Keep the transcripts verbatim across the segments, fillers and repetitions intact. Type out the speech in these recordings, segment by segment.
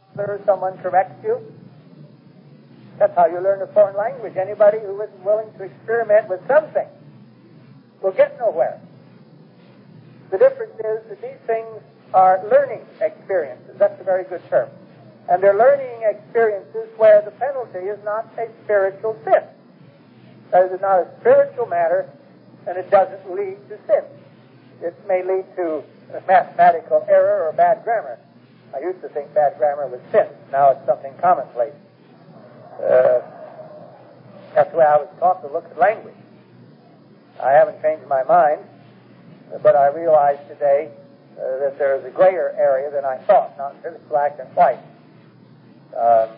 or someone corrects you. That's how you learn a foreign language. Anybody who isn't willing to experiment with something will get nowhere. The difference is that these things are learning experiences. That's a very good term. And they're learning experiences where the penalty is not a spiritual sin. That is, it's not a spiritual matter, and it doesn't lead to sin. It may lead to a mathematical error or bad grammar. I used to think bad grammar was sin. Now it's something commonplace. Uh, that's the way I was taught to look at language. I haven't changed my mind, but I realize today uh, that there is a grayer area than I thought, not just black and white. Um,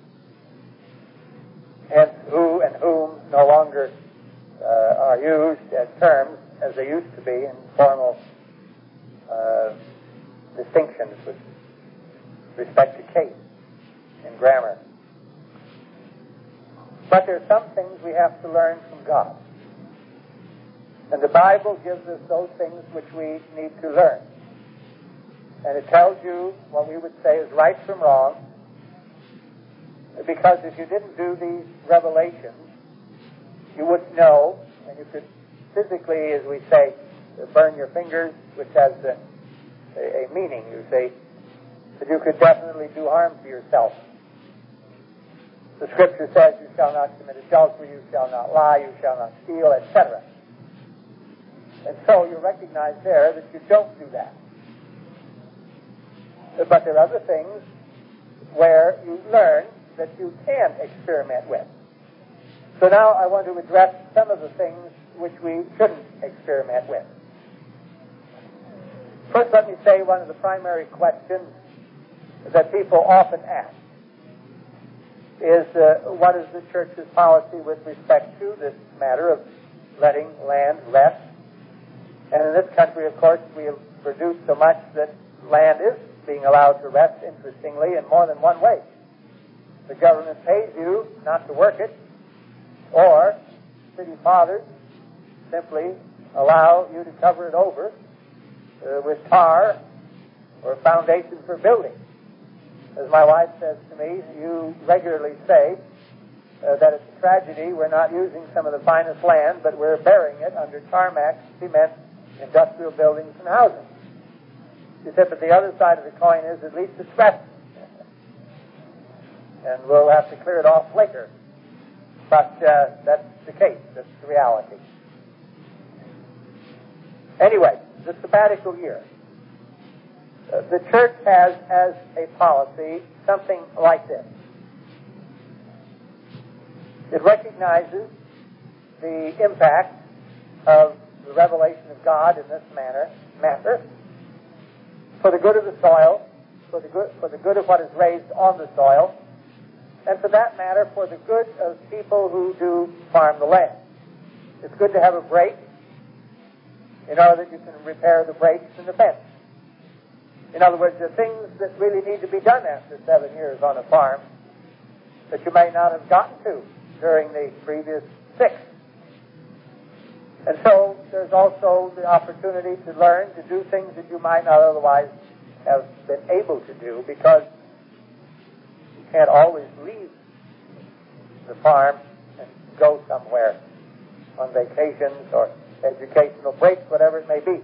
hence, who and whom no longer uh, are used as terms as they used to be in formal uh, distinctions with respect to case in grammar. But there are some things we have to learn from God. And the Bible gives us those things which we need to learn. And it tells you what we would say is right from wrong, because if you didn't do these revelations, you wouldn't know, and you could physically, as we say, burn your fingers, which has a, a, a meaning, you see, that you could definitely do harm to yourself. The Scripture says, you shall not commit adultery, you shall not lie, you shall not steal, et cetera. And so you recognize there that you don't do that. But there are other things where you learn that you can experiment with. So now I want to address some of the things which we shouldn't experiment with. First, let me say one of the primary questions that people often ask is, uh, what is the church's policy with respect to this matter of letting land rest? And in this country, of course, we have produced so much that land is being allowed to rest, interestingly, in more than one way. The government pays you not to work it, or city fathers simply allow you to cover it over uh, with tar or foundation for building. As my wife says to me, you regularly say uh, that it's a tragedy we're not using some of the finest land, but we're burying it under tarmac, cement, industrial buildings, and housing. She said, but the other side of the coin is at least it's resting. And we'll have to clear it off later. But uh, that's the case. That's the reality. Anyway, the sabbatical year. Uh, the church has, as a policy, something like this. It recognizes the impact of the revelation of God in this manner, matter, for the good of the soil, for the good, for the good of what is raised on the soil, and for that matter, for the good of people who do farm the land. It's good to have a break in order that you can repair the breaks in the fence. In other words, there are things that really need to be done after seven years on a farm that you may not have gotten to during the previous six. And so there's also the opportunity to learn to do things that you might not otherwise have been able to do, because you can't always leave the farm and go somewhere on vacations or educational breaks, whatever it may be.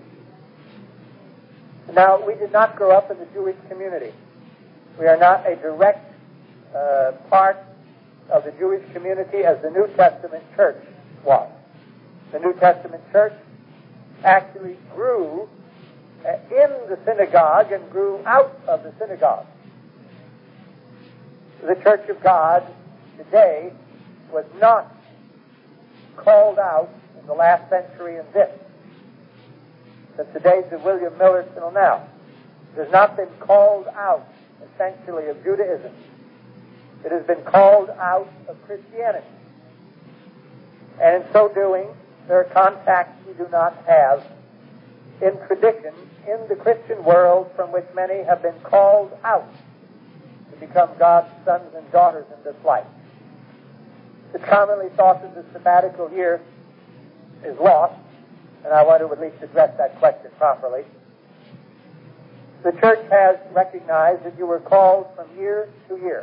Now, we did not grow up in the Jewish community. We are not a direct uh, part of the Jewish community as the New Testament church was. The New Testament church actually grew uh, in the synagogue and grew out of the synagogue. The Church of God today was not called out in the last century in this. Since the days of William Miller till now, it has not been called out essentially of Judaism. It has been called out of Christianity. And in so doing, there are contacts we do not have in tradition in the Christian world from which many have been called out to become God's sons and daughters in this life. It's commonly thought that the sabbatical year is lost, and I want to at least address that question properly. The church has recognized that you were called from year to year.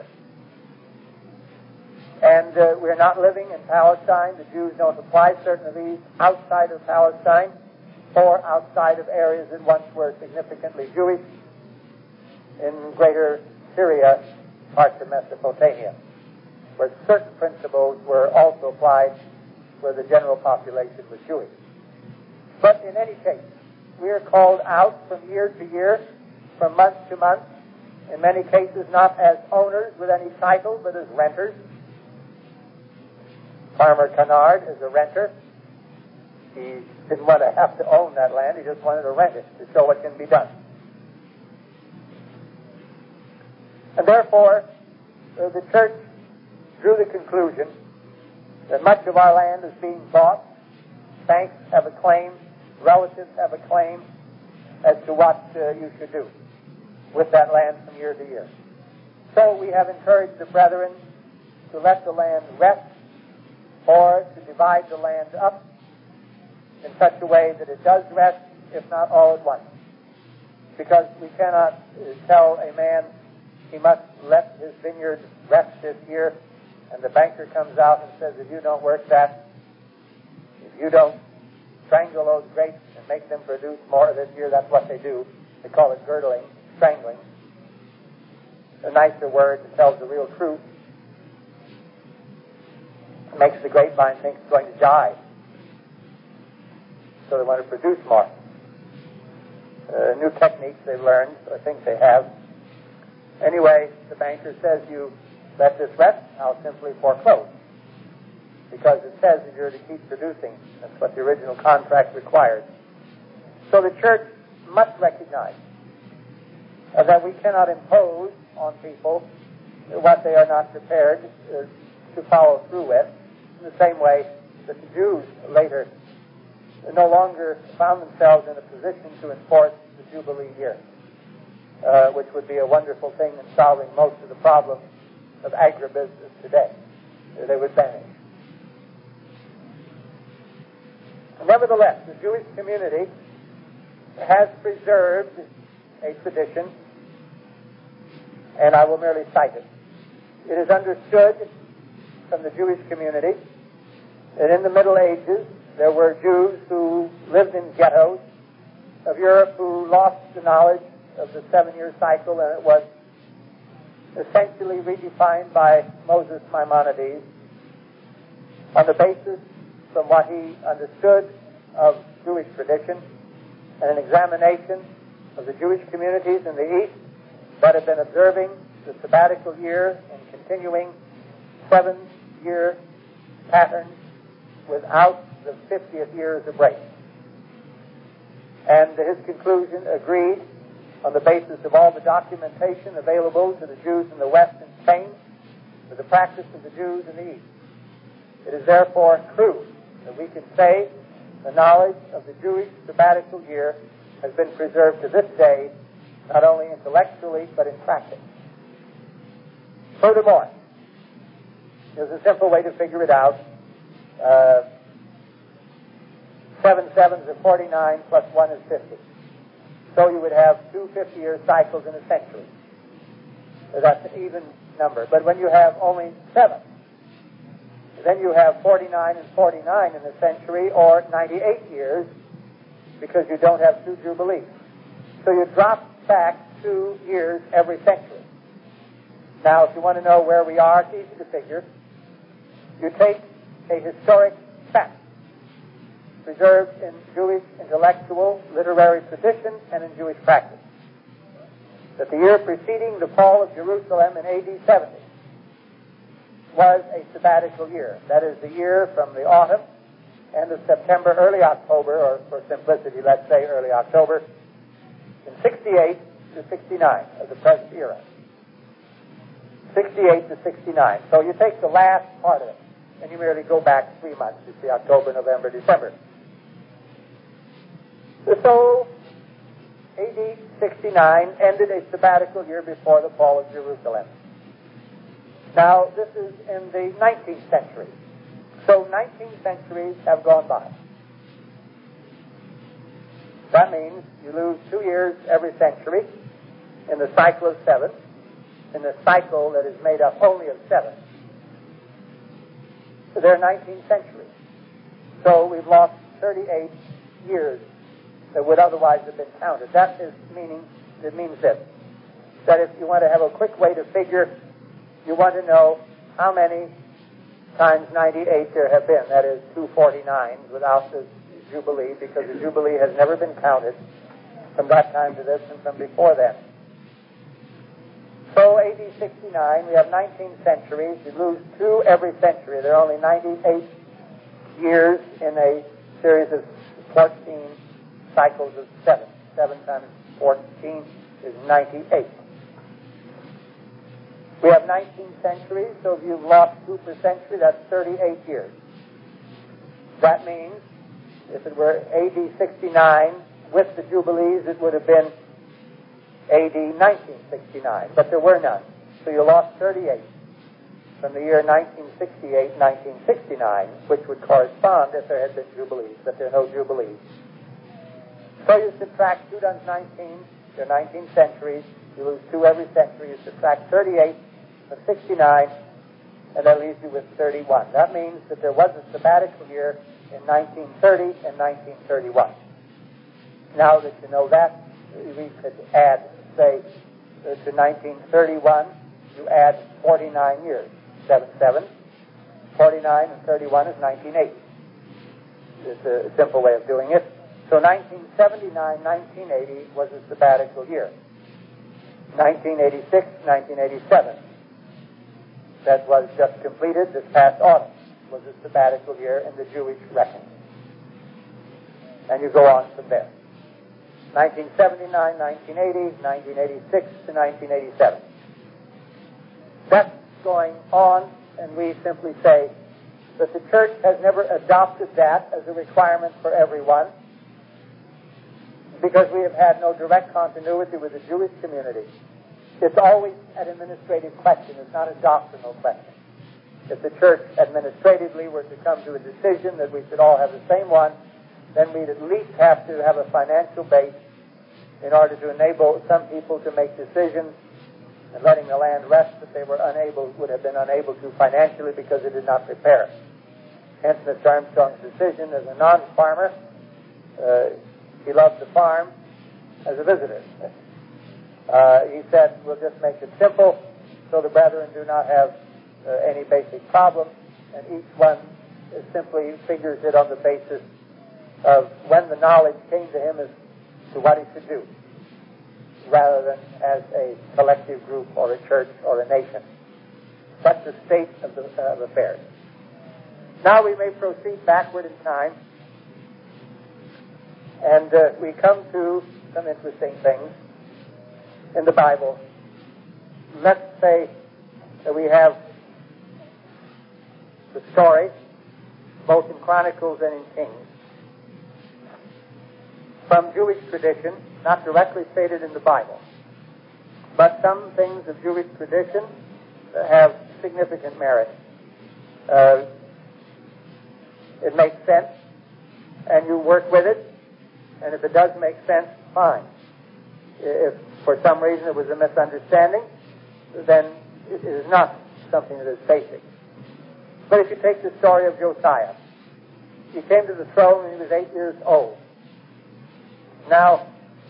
And uh, we're not living in Palestine. The Jews don't apply certain of these outside of Palestine or outside of areas that once were significantly Jewish in greater Syria, parts of Mesopotamia, where certain principles were also applied where the general population was Jewish. But in any case, we are called out from year to year, from month to month, in many cases not as owners with any title, but as renters. Farmer Kennard is a renter. He didn't want to have to own that land. He just wanted to rent it to show what can be done. And therefore, uh, the church drew the conclusion that much of our land is being bought. Banks have a claim. Relatives have a claim as to what uh, you should do with that land from year to year. So we have encouraged the brethren to let the land rest or to divide the land up in such a way that it does rest, if not all at once. Because we cannot uh, tell a man he must let his vineyard rest this year, and the banker comes out and says, if you don't work that, if you don't strangle those grapes and make them produce more this year, that's what they do. They call it girdling, strangling. A nicer word that tells the real truth. It makes the grapevine think it's going to die. So they want to produce more. Uh, new techniques they've learned, I think they have. Anyway, the banker says, you let this rest, I'll simply foreclose. Because it says that you're to keep producing. That's what the original contract required. So the church must recognize uh, that we cannot impose on people what they are not prepared uh, to follow through with, in the same way that the Jews later no longer found themselves in a position to enforce the Jubilee year, uh, which would be a wonderful thing in solving most of the problems of agribusiness today. They would vanish. Nevertheless, the Jewish community has preserved a tradition, and I will merely cite it. It is understood from the Jewish community that in the Middle Ages there were Jews who lived in ghettos of Europe who lost the knowledge of the seven-year cycle, and it was essentially redefined by Moses Maimonides on the basis from what he understood of Jewish tradition and an examination of the Jewish communities in the East that have been observing the sabbatical year and continuing seven-year patterns without the fiftieth year as a break. And his conclusion agreed on the basis of all the documentation available to the Jews in the West and Spain with the practice of the Jews in the East. It is therefore true that we can say the knowledge of the Jewish sabbatical year has been preserved to this day, not only intellectually, but in practice. Furthermore, there's a simple way to figure it out. Uh, seven sevens are forty-nine, plus one is fifty. So you would have two fifty-year cycles in a century. So that's an even number. But when you have only seven, then you have forty-nine and forty-nine in a century, or ninety-eight years, because you don't have two jubilees. So you drop back two years every century. Now, if you want to know where we are, it's easy to figure. You take a historic fact preserved in Jewish intellectual, literary tradition and in Jewish practice, that the year preceding the fall of Jerusalem in A D seventy was a sabbatical year. That is the year from the autumn, end of September, early October, or for simplicity, let's say early October, in sixty-eight to sixty-nine of the present era. sixty-eight to sixty-nine. So you take the last part of it, and you merely go back three months. You see October, November, December. So A D sixty-nine ended a sabbatical year before the fall of Jerusalem. Now, this is in the nineteenth century. So nineteen centuries have gone by. That means you lose two years every century, in the cycle of seven, in the cycle that is made up only of seven. They're nineteen centuries. So we've lost thirty-eight years that would otherwise have been counted. That is meaning, it means this, that if you want to have a quick way to figure, you want to know how many times ninety-eight there have been. That is two hundred forty-nine without the Jubilee, because the Jubilee has never been counted from that time to this and from before then. So A D sixty-nine, we have nineteen centuries. You lose two every century. There are only ninety-eight years in a series of fourteen cycles of seven. Seven times fourteen is ninety-eight. We have nineteen centuries, so if you've lost two per century, that's thirty-eight years. That means, if it were A D sixty-nine with the Jubilees, it would have been A D nineteen sixty-nine, but there were none. So you lost thirty-eight from the year nineteen sixty-eight to nineteen sixty-nine, which would correspond if there had been Jubilees, but there are no Jubilees. So you subtract two times nineteen, there are nineteen centuries. You lose two every century. You subtract thirty-eight from sixty-nine, and that leaves you with thirty-one. That means that there was a sabbatical year in nineteen thirty and nineteen thirty-one. Now that you know that, we could add, say, to nineteen thirty-one, you add forty-nine years. seven, seven. forty-nine and thirty-one is nineteen eighty. It's a simple way of doing it. So nineteen seventy-nine, nineteen eighty was a sabbatical year. nineteen eighty-six, nineteen eighty-seven, that was just completed this past autumn, was a sabbatical year in the Jewish reckoning. And you go on from there. nineteen seventy-nine, nineteen eighty, nineteen eighty-six to nineteen eighty-seven. That's going on, and we simply say that the church has never adopted that as a requirement for everyone, because we have had no direct continuity with the Jewish community. It's always an administrative question. It's not a doctrinal question. If the church administratively were to come to a decision that we should all have the same one, then we'd at least have to have a financial base in order to enable some people to make decisions, and letting the land rest that they were unable, would have been unable to financially because it did not prepare. Hence Mister Armstrong's decision as a non-farmer. Uh, he loved the farm as a visitor. Uh, he said, we'll just make it simple so the brethren do not have uh, any basic problem, and each one simply figures it on the basis of when the knowledge came to him as to what he should do, rather than as a collective group or a church or a nation. That's the state of, the, uh, of affairs. Now we may proceed backward in time, and uh, we come to some interesting things in the Bible. Let's say that we have the story, both in Chronicles and in Kings, from Jewish tradition, not directly stated in the Bible, but some things of Jewish tradition have significant merit. Uh, it makes sense, and you work with it, and if it does make sense, fine. If for some reason it was a misunderstanding, then it is not something that is basic. But if you take the story of Josiah, he came to the throne when he was eight years old. Now,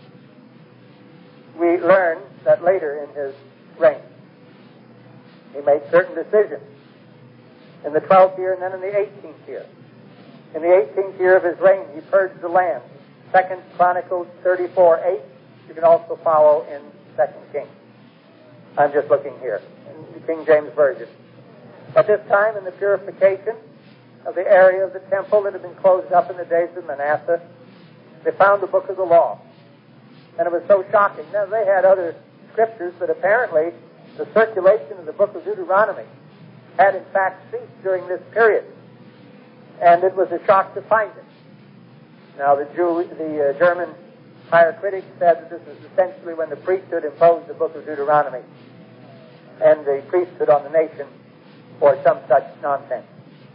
we learn that later in his reign, he made certain decisions. In the twelfth year and then in the eighteenth year. In the eighteenth year of his reign, he purged the land. Second Chronicles thirty-four eight. You can also follow in Second Kings. I'm just looking here in the King James Version. At this time, in the purification of the area of the temple that had been closed up in the days of Manasseh, they found the book of the law. And it was so shocking. Now, they had other scriptures, but apparently the circulation of the book of Deuteronomy had in fact ceased during this period. And it was a shock to find it. Now, the Jew, the uh, German higher critics said that this is essentially when the priesthood imposed the book of Deuteronomy and the priesthood on the nation, or some such nonsense.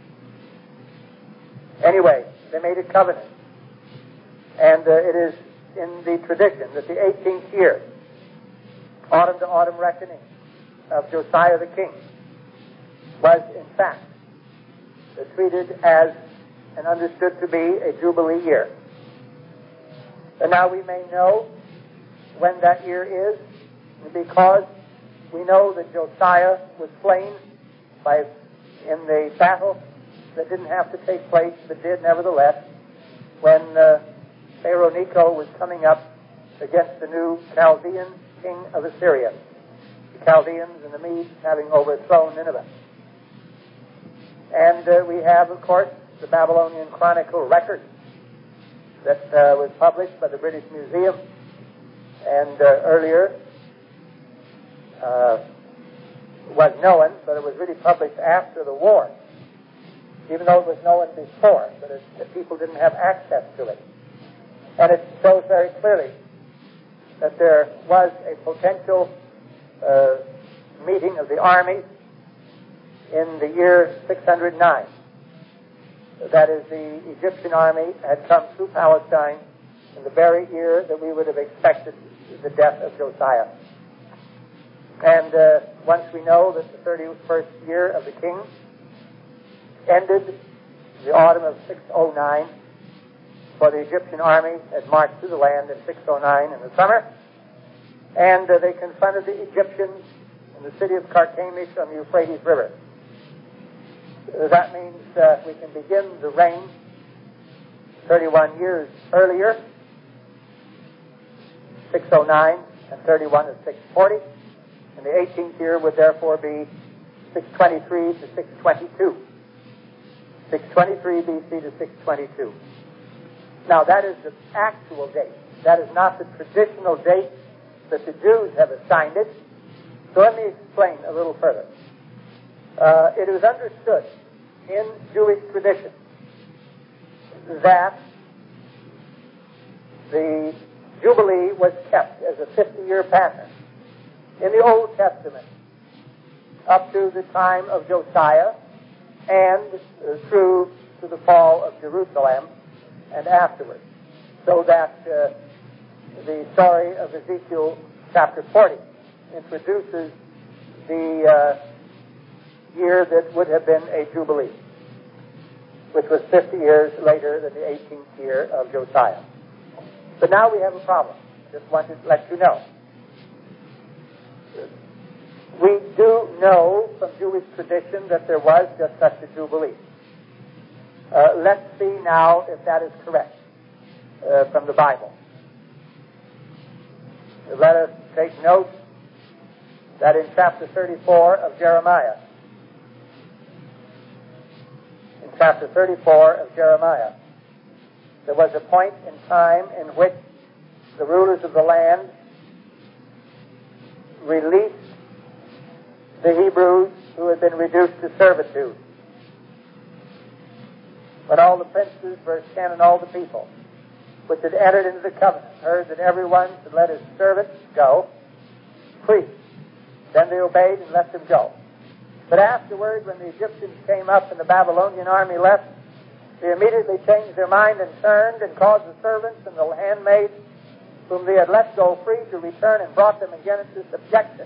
Anyway, they made a covenant. And uh, it is in the tradition that the eighteenth year autumn to autumn reckoning of Josiah the king was, in fact, treated as and understood to be a Jubilee year. And now we may know when that year is, because we know that Josiah was slain by in the battle that didn't have to take place, but did nevertheless, when uh, Pharaoh Necho was coming up against the new Chaldean king of Assyria, the Chaldeans and the Medes having overthrown Nineveh. And uh, we have, of course, the Babylonian Chronicle record that uh, was published by the British Museum, and uh, earlier uh, was known, but it was really published after the war, even though it was known before, but it, the people didn't have access to it. And it shows very clearly that there was a potential uh, meeting of the armies in the year six hundred nine. That is, the Egyptian army had come through Palestine in the very year that we would have expected the death of Josiah. And uh, once we know that the thirty-first year of the king ended in the autumn of six oh nine, for the Egyptian army had marched through the land in six oh nine in the summer, and uh, they confronted the Egyptians in the city of Carchemish on the Euphrates River. Uh, that means uh, we can begin the reign thirty-one years earlier. six oh nine and thirty-one is six forty, and the eighteenth year would therefore be six twenty-three to six twenty-two. six twenty-three B C to six twenty-two. Now that is the actual date. That is not the traditional date that the Jews have assigned it. So let me explain a little further. Uh, it is understood in Jewish tradition that the Jubilee was kept as a fifty-year pattern in the Old Testament up to the time of Josiah and uh, through to the fall of Jerusalem and afterwards. So that uh, the story of Ezekiel chapter forty introduces the uh, year that would have been a Jubilee, which was fifty years later than the eighteenth year of Josiah. But now we have a problem. Just wanted to let you know. We do know from Jewish tradition that there was just such a Jubilee. Uh, let's see now if that is correct uh, from the Bible. Let us take note that in chapter thirty-four of Jeremiah, in chapter thirty-four of Jeremiah, there was a point in time in which the rulers of the land released the Hebrews who had been reduced to servitude. When all the princes, verse ten, and all the people which had entered into the covenant heard that everyone should let his servants go free, then they obeyed and let them go. But afterward, when the Egyptians came up and the Babylonian army left, they immediately changed their mind and turned and caused the servants and the handmaids whom they had let go free to return and brought them again into subjection.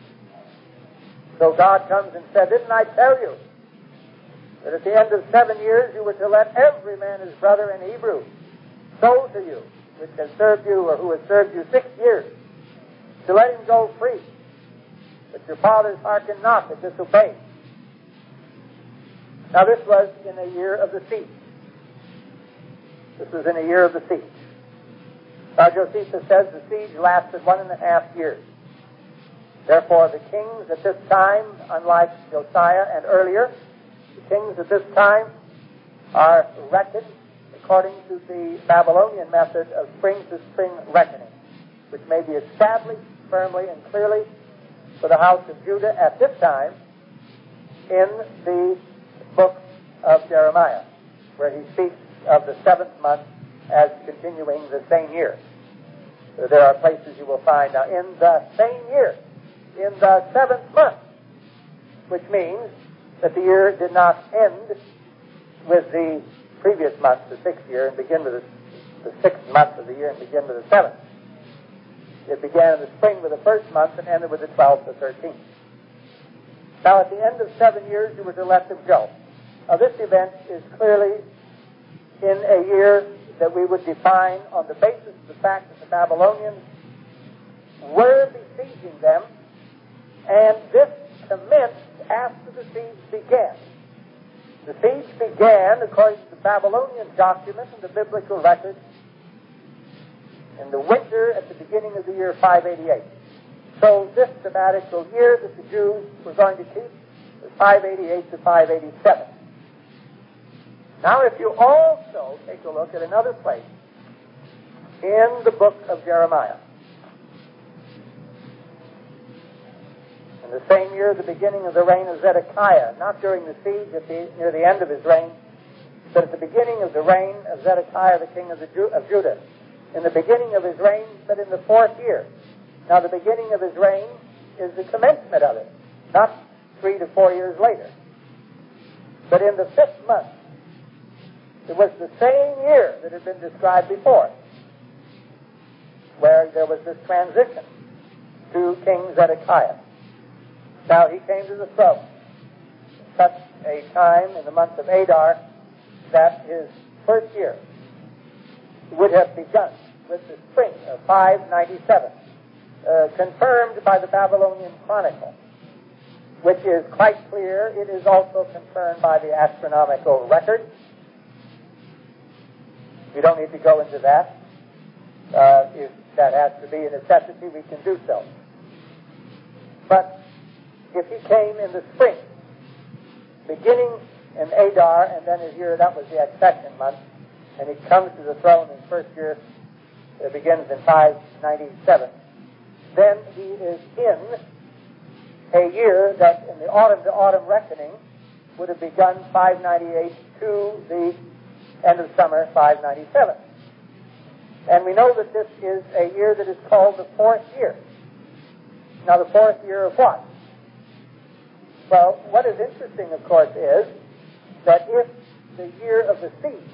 So God comes and said, didn't I tell you that at the end of seven years you were to let every man his brother in Hebrew sow to you, which has served you or who has served you six years, to let him go free? But your fathers hearkened not, but disobeyed. Now this was in a year of the siege. This was in a year of the siege. Now Josephus says the siege lasted one and a half years. Therefore the kings at this time, unlike Josiah and earlier, the kings at this time are reckoned according to the Babylonian method of spring-to-spring reckoning, which may be established firmly and clearly for the house of Judah at this time in the book of Jeremiah, where he speaks of the seventh month as continuing the same year. So there are places you will find now in the same year, in the seventh month, which means that the year did not end with the previous month, the sixth year, and begin with the, the sixth month of the year and begin with the seventh. It began in the spring with the first month and ended with the twelfth or thirteenth. Now, at the end of seven years, you were to let them go. Now, this event is clearly in a year that we would define on the basis of the fact that the Babylonians were besieging them, and this commenced after the siege began. The siege began, according to the Babylonian document and the biblical record, in the winter at the beginning of the year five eighty-eight. So this sabbatical year that the Jews were going to keep was five eighty-eight to five eighty-seven. Now, if you also take a look at another place in the book of Jeremiah, in the same year, the beginning of the reign of Zedekiah, not during the siege at the, near the end of his reign, but at the beginning of the reign of Zedekiah, the king of, the Ju- of Judah, in the beginning of his reign, but in the fourth year. Now, the beginning of his reign is the commencement of it, not three to four years later. But in the fifth month, it was the same year that had been described before, where there was this transition to King Zedekiah. Now, he came to the throne at such a time in the month of Adar that his first year would have begun with the spring of five ninety-seven, uh, confirmed by the Babylonian Chronicle, which is quite clear. It is also confirmed by the astronomical record. We don't need to go into that. Uh, if that has to be a necessity, we can do so. But if he came in the spring, beginning in Adar, and then his year, that was the accession month, and he comes to the throne in his first year, it begins in five ninety-seven, then he is in a year that in the autumn to autumn reckoning would have begun five ninety-eight to the end of summer, five ninety-seven. And we know that this is a year that is called the fourth year. Now, the fourth year of what? Well, what is interesting, of course, is that if the year of the siege,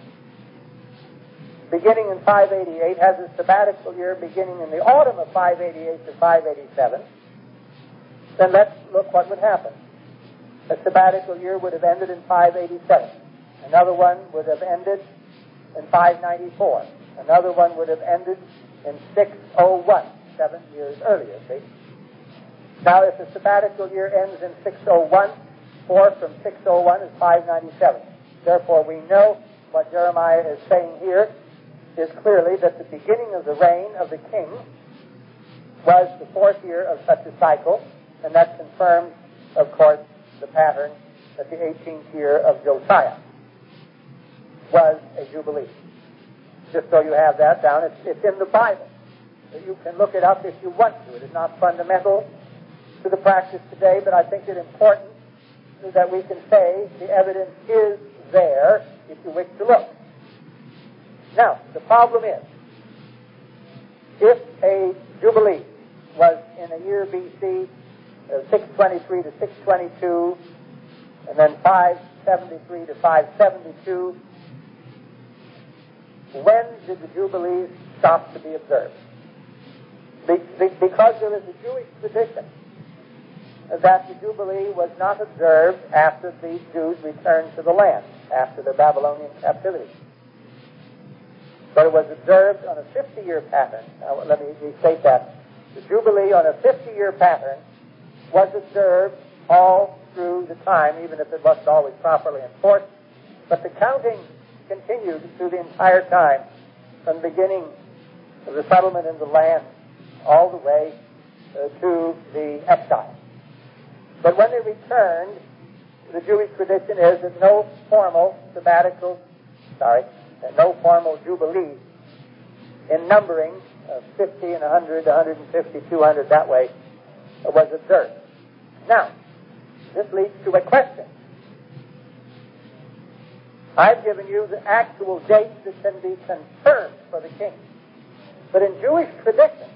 beginning in five eighty-eight, has a sabbatical year beginning in the autumn of five eighty-eight to five eighty-seven, then let's look what would happen. A sabbatical year would have ended in five eighty-seven. Another one would have ended in five ninety-four. Another one would have ended in six oh one, seven years earlier, see? Now, if the sabbatical year ends in six oh one, four from six oh one is five ninety-seven. Therefore, we know what Jeremiah is saying here is clearly that the beginning of the reign of the king was the fourth year of such a cycle, and that confirms, of course, the pattern that the eighteenth year of Josiah was a jubilee. Just so you have that down, it's, it's in the Bible. So you can look it up if you want to. It is not fundamental to the practice today, but I think it important that we can say the evidence is there if you wish to look. Now, the problem is, if a jubilee was in a year B C, uh, six twenty-three to six twenty-two, and then five seventy-three to five seventy-two, when did the Jubilees stop to be observed? Be, be, because there is a Jewish tradition that the Jubilee was not observed after the Jews returned to the land, after the Babylonian captivity. But it was observed on a fifty-year pattern. Now, let me restate that. The Jubilee on a fifty-year pattern was observed all through the time, even if it wasn't always properly enforced. But the counting continued through the entire time, from the beginning of the settlement in the land all the way uh, to the exile. But when they returned, the Jewish tradition is that no formal sabbatical, sorry, no formal jubilee in numbering of fifty and one hundred, one hundred fifty, two hundred, that way, was observed. Now, this leads to a question. I've given you the actual dates that can be confirmed for the king. But in Jewish tradition,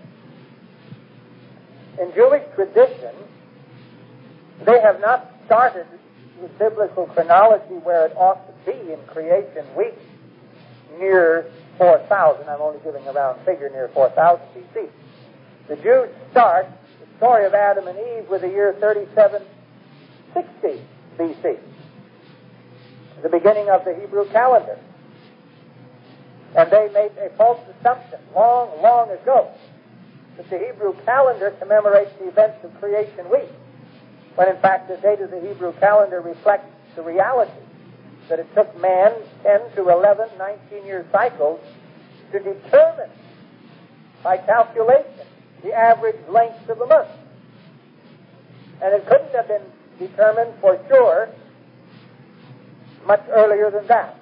in Jewish tradition, they have not started with biblical chronology where it ought to be in creation week near four thousand. I'm only giving a round figure, near four thousand B C. The Jews start the story of Adam and Eve with the year thirty-seven sixty B C, the beginning of the Hebrew calendar. And they made a false assumption long, long ago that the Hebrew calendar commemorates the events of creation week, when in fact the date of the Hebrew calendar reflects the reality that it took man ten to eleven, nineteen-year cycles to determine by calculation the average length of the month. And it couldn't have been determined for sure much earlier than that.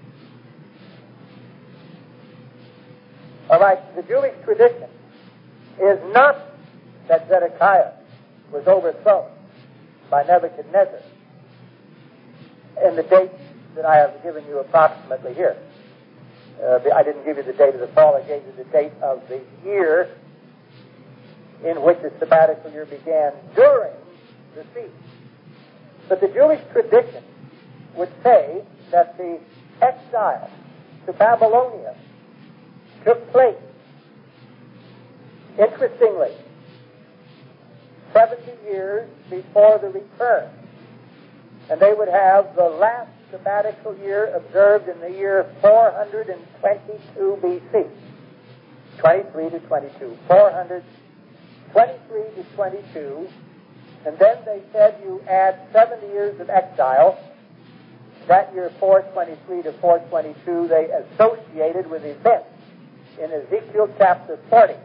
All right, the Jewish tradition is not that Zedekiah was overthrown by Nebuchadnezzar in the date that I have given you approximately here. Uh, I didn't give you the date of the fall, I gave you the date of the year in which the sabbatical year began during the siege. But the Jewish tradition would say that the exile to Babylonia took place, interestingly, seventy years before the return. And they would have the last sabbatical year observed in the year four hundred twenty-two B C. twenty-three to twenty-two. four hundred twenty-three to twenty-two. And then they said you add seventy years of exile. That year four twenty-three to four twenty-two they associated with events in Ezekiel chapter forty.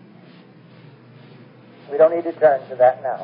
We don't need to turn to that now.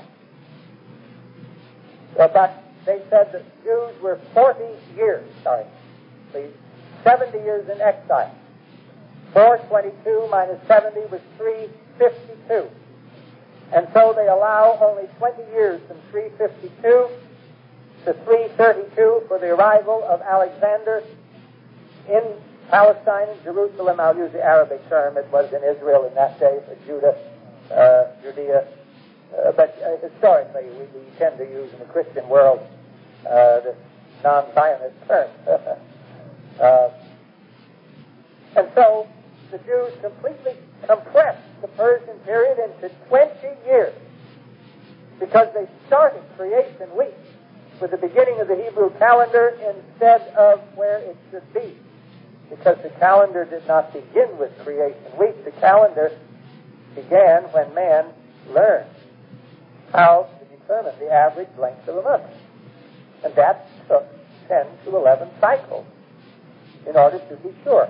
So, but they said that Jews were forty years, sorry, please, seventy years in exile. four twenty-two minus seventy was three fifty-two. And so they allow only twenty years from three fifty-two to three thirty-two for the arrival of Alexander in Palestine and Jerusalem. I'll use the Arabic term. It was in Israel in that day for Judah, uh, Judea. Uh, but uh, historically, we, we tend to use in the Christian world uh, the non-Zionist term. uh, and so the Jews completely compressed the Persian period into twenty years because they started creation week with the beginning of the Hebrew calendar instead of where it should be. Because the calendar did not begin with creation week. The calendar began when man learned how to determine the average length of a month. And that took ten to eleven cycles in order to be sure.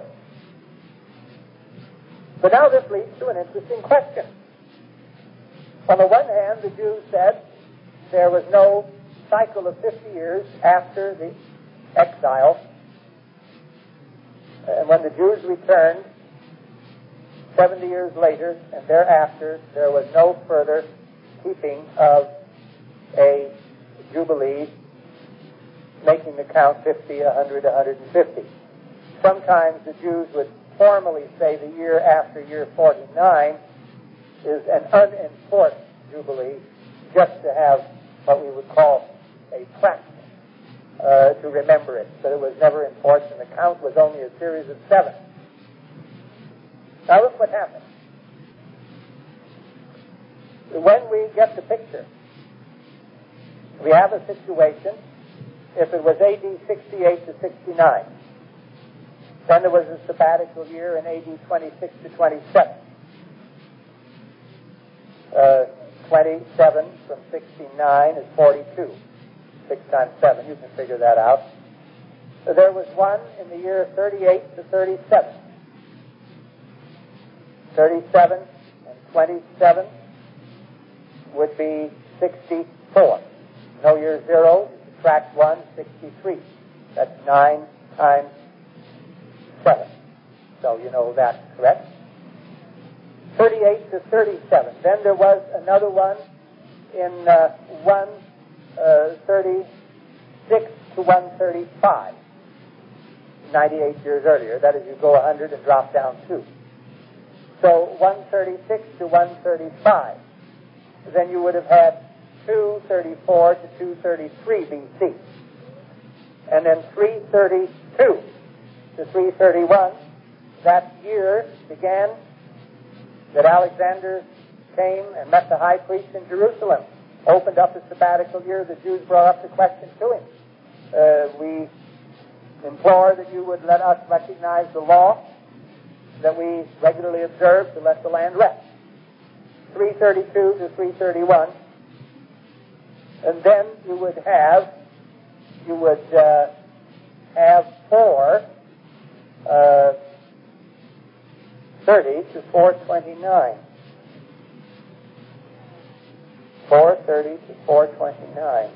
But now this leads to an interesting question. On the one hand, the Jews said there was no cycle of fifty years after the exile. And when the Jews returned, seventy years later and thereafter, there was no further keeping of a jubilee, making the count fifty, one hundred, one hundred fifty. Sometimes the Jews would formally say the year after year forty-nine is an unenforced jubilee, just to have what we would call a practice. Uh, to remember it, but it was never enforced, and the count was only a series of seven. Now look what happened. When we get the picture, we have a situation, if it was A D sixty-eight to sixty-nine, then there was a sabbatical year in A D twenty-six to twenty-seven. Uh, twenty-seven from sixty-nine is forty-two. Six times seven, you can figure that out. So there was one in the year thirty-eight to thirty-seven. thirty-seven and twenty-seven would be sixty-four. No year zero, you subtract one, sixty-three. That's nine times seven. So you know that's correct. thirty-eight to thirty-seven. Then there was another one in uh, one Uh, thirty-six to one thirty-five, ninety-eight years earlier. That is, you go one hundred and drop down two. So one thirty-six to one thirty-five. Then you would have had two thirty-four to two thirty-three B C. And then three thirty-two to three thirty-one. That year began that Alexander came and met the high priest in Jerusalem, opened up the sabbatical year. The Jews brought up the question to him. Uh, we implore that you would let us recognize the law that we regularly observe to let the land rest. three thirty-two to three thirty-one. And then you would have, you would uh, have four uh, thirty to four twenty-nine. four thirty to four twenty-nine.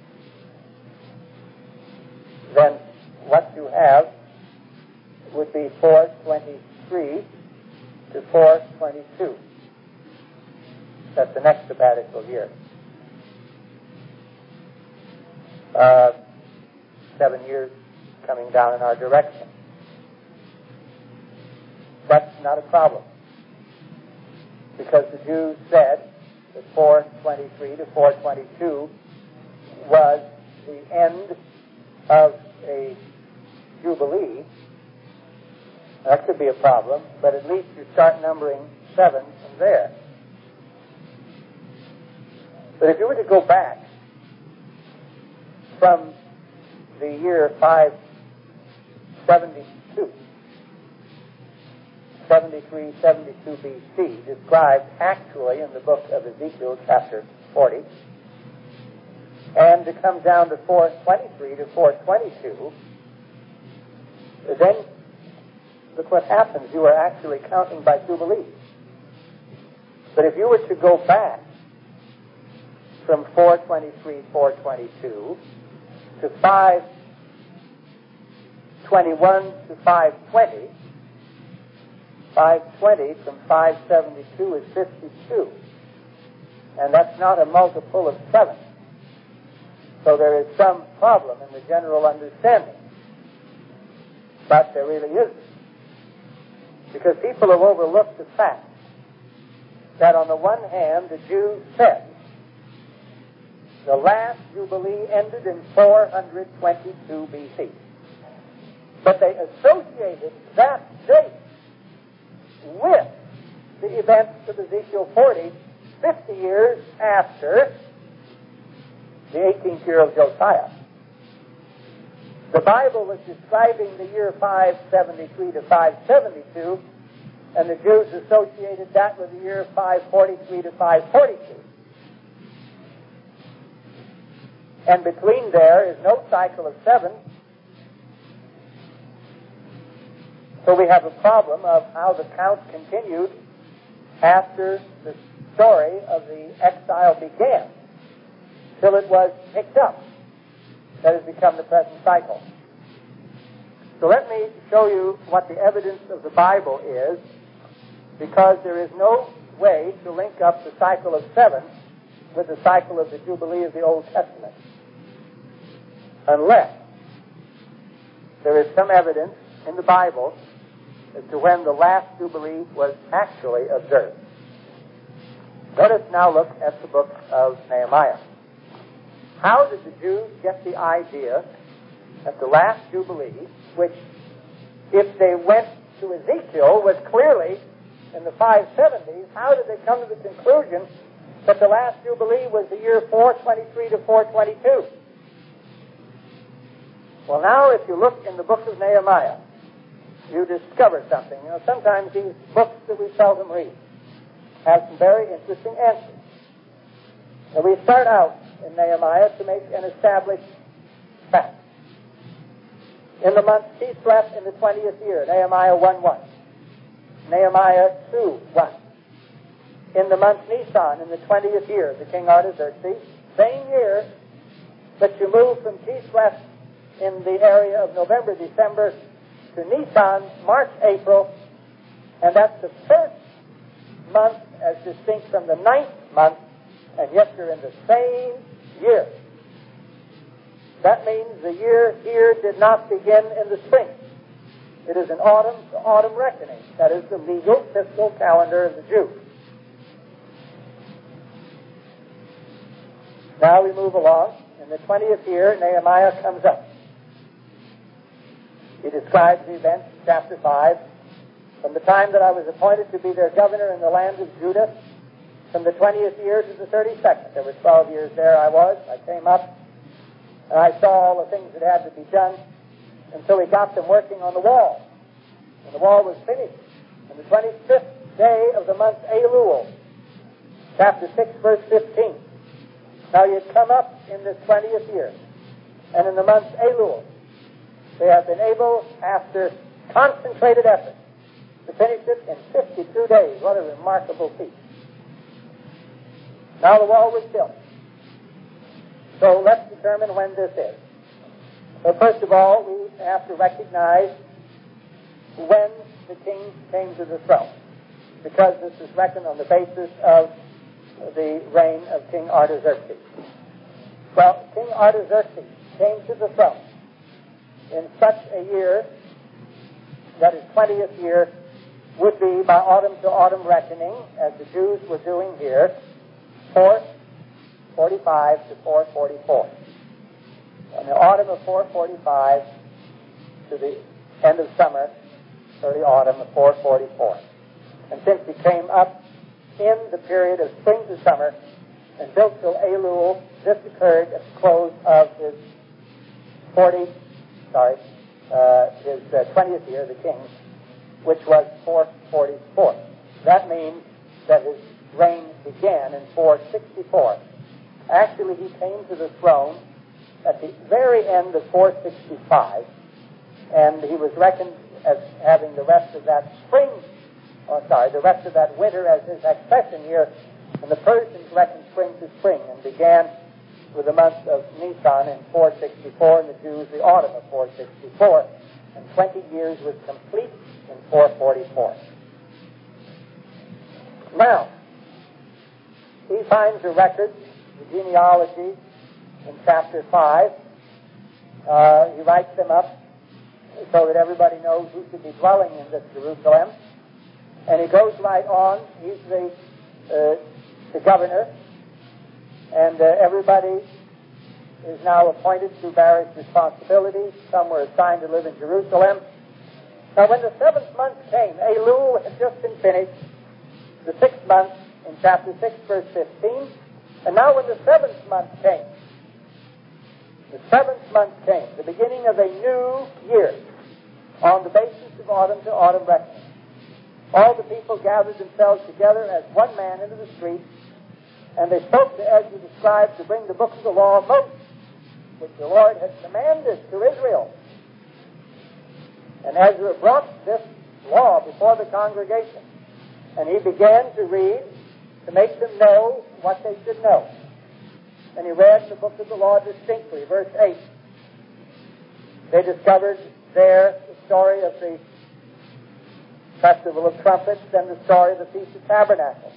Then what you have would be four twenty-three to four twenty-two. That's the next sabbatical year. Uh, seven years coming down in our direction. That's not a problem, because the Jews said that four twenty-three to four twenty-two was the end of a jubilee. That could be a problem, but at least you start numbering seven from there. But if you were to go back from the year five seventy-two, seventy-three, seventy-two B C, described actually in the book of Ezekiel, chapter forty, and to come down to four twenty-three to four twenty-two, then look what happens. You are actually counting by Jubilee. But if you were to go back from four twenty-three, four twenty-two to five twenty-one to five twenty, five twenty from five seventy-two is fifty-two. And that's not a multiple of seven. So there is some problem in the general understanding. But there really isn't. Because people have overlooked the fact that on the one hand, the Jews said the last Jubilee ended in four twenty-two B C. But they associated that date with the events of Ezekiel forty, fifty years after the eighteenth year of Josiah. The Bible was describing the year five seventy-three to five seventy-two, and the Jews associated that with the year five forty-three to five forty-two. And between there is no cycle of seven. So we have a problem of how the count continued after the story of the exile began, till it was picked up. That has become the present cycle. So let me show you what the evidence of the Bible is, because there is no way to link up the cycle of seven with the cycle of the Jubilee of the Old Testament, unless there is some evidence in the Bible as to when the last Jubilee was actually observed. Let us now look at the book of Nehemiah. How did the Jews get the idea that the last Jubilee, which, if they went to Ezekiel, was clearly in the five seventies, how did they come to the conclusion that the last Jubilee was the year four twenty-three to four twenty-two? Well, now, if you look in the book of Nehemiah, you discover something. You know, sometimes these books that we seldom read have some very interesting answers. Now, we start out in Nehemiah to make an established fact. In the month Kislev in the twentieth year, Nehemiah one one. Nehemiah two one. In the month Nisan in the twentieth year, the king Artaxerxes, same year, but you move from Kislev in the area of November, December, to Nisan, March, April, and that's the first month as distinct from the ninth month, and yet you're in the same year. That means the year here did not begin in the spring. It is an autumn to autumn reckoning. That is the legal fiscal calendar of the Jews. Now we move along. In the twentieth year, Nehemiah comes up. He describes the events in chapter five. From the time that I was appointed to be their governor in the land of Judah, from the twentieth year to the thirty-second. There were twelve years there I was. I came up, and I saw all the things that had to be done until he got them working on the wall. And the wall was finished on the twenty-fifth day of the month Elul, chapter six, verse fifteen. Now you come up in the twentieth year, and in the month Elul, they have been able, after concentrated effort, to finish it in fifty-two days. What a remarkable feat. Now the wall was built. So let's determine when this is. Well, first of all, we have to recognize when the king came to the throne, because this is reckoned on the basis of the reign of King Artaxerxes. Well, King Artaxerxes came to the throne in such a year that his twentieth year would be, by autumn to autumn reckoning, as the Jews were doing here, four forty-five to four forty-four. In the autumn of four forty-five to the end of summer, early autumn of four forty-four. And since he came up in the period of spring to summer and built till Elul, this occurred at the close of his forty, sorry, uh, his uh, twentieth year, the king, which was four forty-four. That means that his reign began in four sixty-four. Actually, he came to the throne at the very end of four sixty-five, and he was reckoned as having the rest of that spring, or sorry, the rest of that winter as his accession year, and the Persians reckoned spring to spring, and began with the month of Nisan in four sixty-four, and the Jews the autumn of four sixty-four, and twenty years was complete in four forty-four. Now, he finds the records, the genealogy, in chapter five. Uh, he writes them up so that everybody knows who should be dwelling in this Jerusalem. And he goes right on. He's the, uh, the governor. And uh, everybody is now appointed to various responsibilities. Some were assigned to live in Jerusalem. Now, when the seventh month came, Elul had just been finished, the sixth month in chapter six, verse fifteen. And now when the seventh month came, the seventh month came, the beginning of a new year, on the basis of autumn to autumn reckoning. All the people gathered themselves together as one man into the street, and they spoke to Ezra the scribe to bring the book of the law of Moses, which the Lord had commanded to Israel. And Ezra brought this law before the congregation, and he began to read to make them know what they should know. And he read the book of the law distinctly. Verse eight. They discovered there the story of the Festival of Trumpets and the story of the Feast of Tabernacles.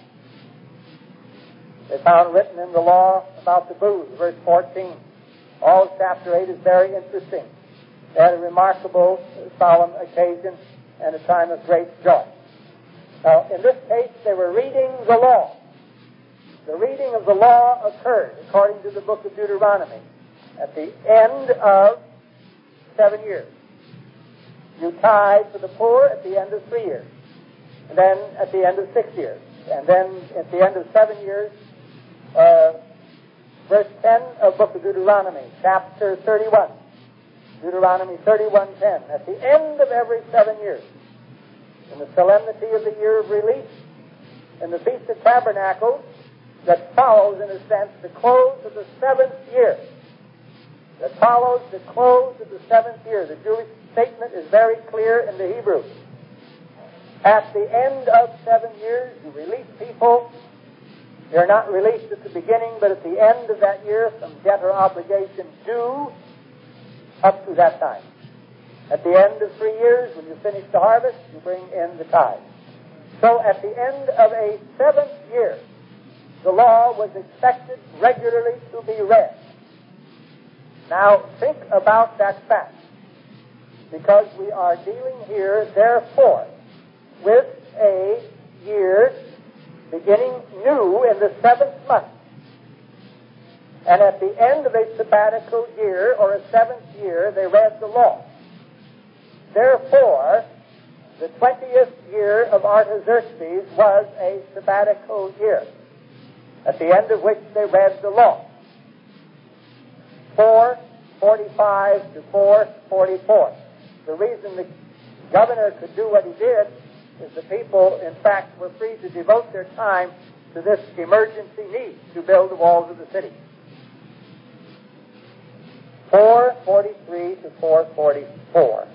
They found written in the law about the booths, verse fourteen. All of chapter eight is very interesting. They had a remarkable, solemn occasion and a time of great joy. Now, in this case, they were reading the law. The reading of the law occurred, according to the book of Deuteronomy, at the end of seven years. You tithe for the poor at the end of three years, and then at the end of six years, and then at the end of seven years, uh, verse ten of book of Deuteronomy, chapter thirty-one. Deuteronomy thirty-one ten. At the end of every seven years, in the solemnity of the year of release, in the Feast of Tabernacles, that follows, in a sense, the close of the seventh year. That follows the close of the seventh year. The Jewish statement is very clear in the Hebrew. At the end of seven years, you release people. They're not released at the beginning, but at the end of that year, some debt or obligation due up to that time. At the end of three years, when you finish the harvest, you bring in the tithe. So at the end of a seventh year, the law was expected regularly to be read. Now, think about that fact, because we are dealing here, therefore, with a year beginning new in the seventh month. And at the end of a sabbatical year, or a seventh year, they read the law. Therefore, the twentieth year of Artaxerxes was a sabbatical year. at the end of which they read the law. four forty-five to four forty-four. The reason the governor could do what he did is the people, in fact, were free to devote their time to this emergency need to build the walls of the city. four forty-three to four forty-four.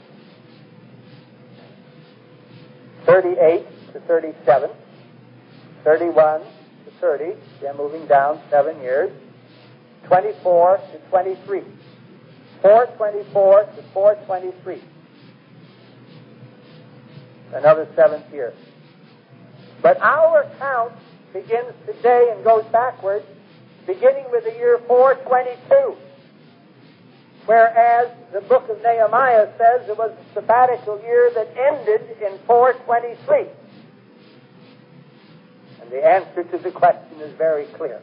thirty-eight to thirty-seven. thirty-one to thirty. They're moving down seven years. twenty-four to twenty-three. four twenty-four to four twenty-three. Another seventh year. But our count begins today and goes backwards, beginning with the year four twenty-two. Whereas the book of Nehemiah says it was a sabbatical year that ended in four twenty-three. And the answer to the question is very clear.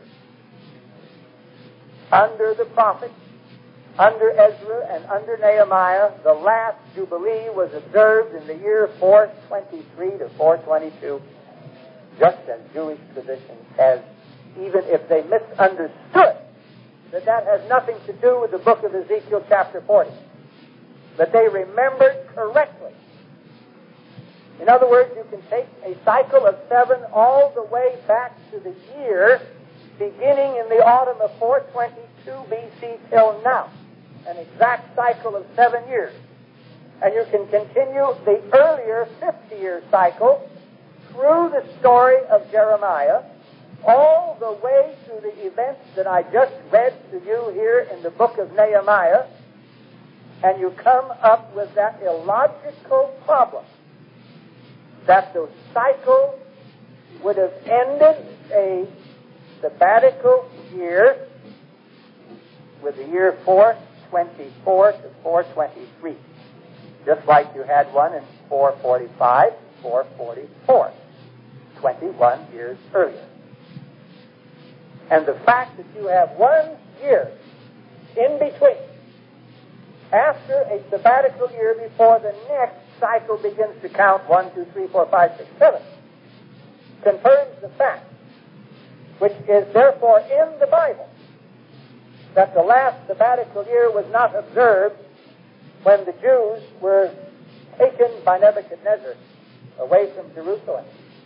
Under the prophets, under Ezra and under Nehemiah, the last Jubilee was observed in the year four twenty-three to four twenty-two, just as Jewish tradition has, even if they misunderstood that that has nothing to do with the book of Ezekiel chapter forty, that they remembered correctly. In other words, you can take a cycle of seven all the way back to the year beginning in the autumn of four twenty-two B C till now. An exact cycle of seven years. And you can continue the earlier fifty-year cycle through the story of Jeremiah, all the way to the events that I just read to you here in the book of Nehemiah, and you come up with that illogical problem that the cycle would have ended a sabbatical year with the year four twenty-four to four twenty-three, just like you had one in four forty-five, four forty-four, twenty-one years earlier. And the fact that you have one year in between, after a sabbatical year before the next cycle begins to count one, two, three, four, five, six, seven, confirms the fact, which is therefore in the Bible, that the last sabbatical year was not observed when the Jews were taken by Nebuchadnezzar away from Jerusalem.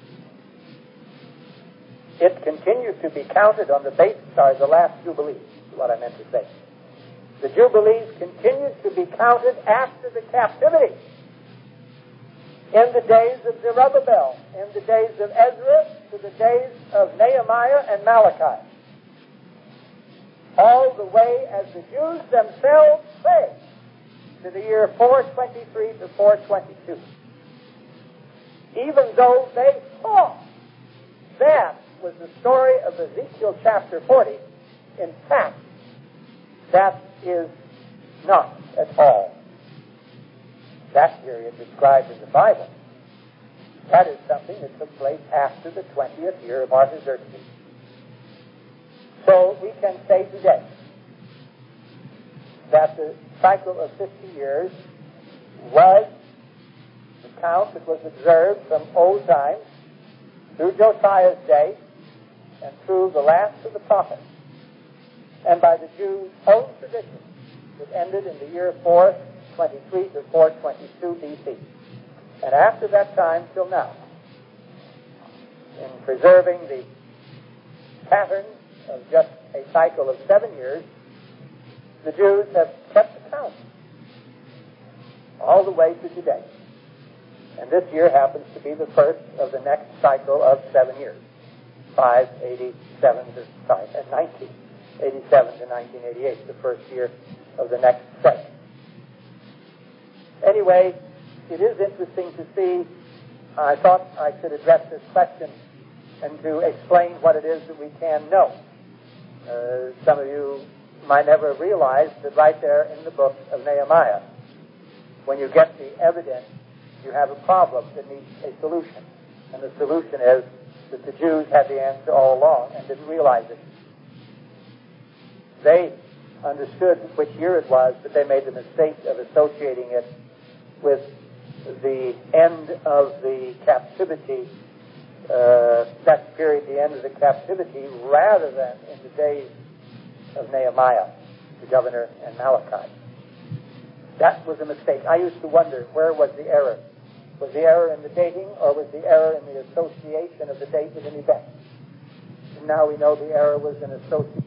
It continued to be counted on the basis of the last Jubilee, is what I meant to say. The Jubilees continued to be counted after the captivity. In the days of Zerubbabel, in the days of Ezra, to the days of Nehemiah and Malachi. All the way, as the Jews themselves say, to the year four twenty-three to four twenty-two. Even though they thought that was the story of Ezekiel chapter forty, in fact, that is not at all that period described in the Bible. That is something that took place after the twentieth year of Artaxerxes. So we can say today that the cycle of fifty years was the count that was observed from old times through Josiah's day and through the last of the prophets, and by the Jews' own tradition that ended in the year four twenty-three to four twenty-two B C. And after that time till now, in preserving the pattern of just a cycle of seven years, the Jews have kept the count all the way to today. And this year happens to be the first of the next cycle of seven years, five eighty-seven to sorry, nineteen eighty-seven to nineteen eighty-eight, the first year of the next cycle. Anyway, it is interesting to see. I thought I should address this question and to explain what it is that we can know. Uh, some of you might never realize that right there in the book of Nehemiah, when you get the evidence, you have a problem that needs a solution. And the solution is that the Jews had the answer all along and didn't realize it. They understood which year it was, but they made the mistake of associating it with the end of the captivity uh, that period, the end of the captivity, rather than in the days of Nehemiah, the governor, and Malachi. That was a mistake. I used to wonder, where was the error? Was the error in the dating, or was the error in the association of the date with an event? And now we know the error was in association